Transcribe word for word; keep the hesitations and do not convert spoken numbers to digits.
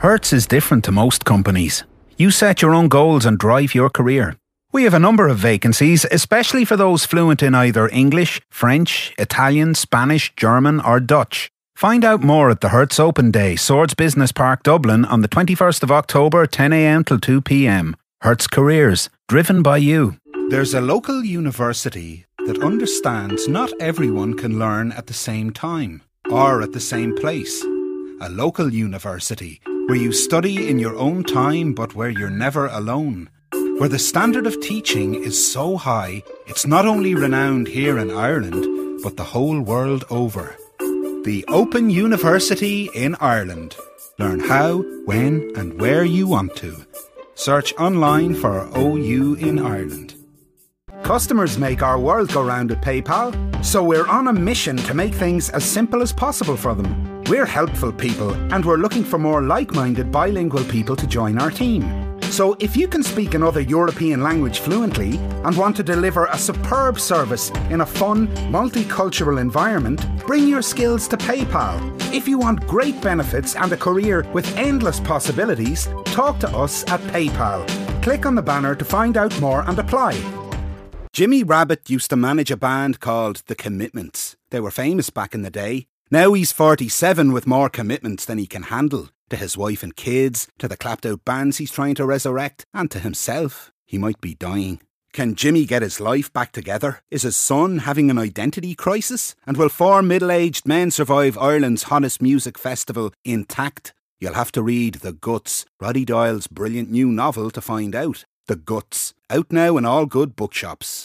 Hertz is different to most companies. You set your own goals and drive your career. We have a number of vacancies, especially for those fluent in either English, French, Italian, Spanish, German or Dutch. Find out more at the Hertz Open Day, Swords Business Park, Dublin on the twenty-first of October, ten a m till two p m. Hertz Careers, driven by you. There's a local university that understands not everyone can learn at the same time or at the same place. A local university where you study in your own time but where you're never alone. Where the standard of teaching is so high, it's not only renowned here in Ireland, but the whole world over. The Open University in Ireland. Learn how, when and where you want to. Search online for O U in Ireland. Customers make our world go round at PayPal, so we're on a mission to make things as simple as possible for them. We're helpful people and we're looking for more like-minded bilingual people to join our team. So if you can speak another European language fluently and want to deliver a superb service in a fun, multicultural environment, bring your skills to PayPal. If you want great benefits and a career with endless possibilities, talk to us at PayPal. Click on the banner to find out more and apply. Jimmy Rabbit used to manage a band called The Commitments. They were famous back in the day. Now he's forty-seven with more commitments than he can handle. To his wife and kids, to the clapped-out bands he's trying to resurrect, and to himself. He might be dying. Can Jimmy get his life back together? Is his son having an identity crisis? And will four middle-aged men survive Ireland's hottest music festival intact? You'll have to read The Guts, Roddy Doyle's brilliant new novel, to find out. The Guts, out now in all good bookshops.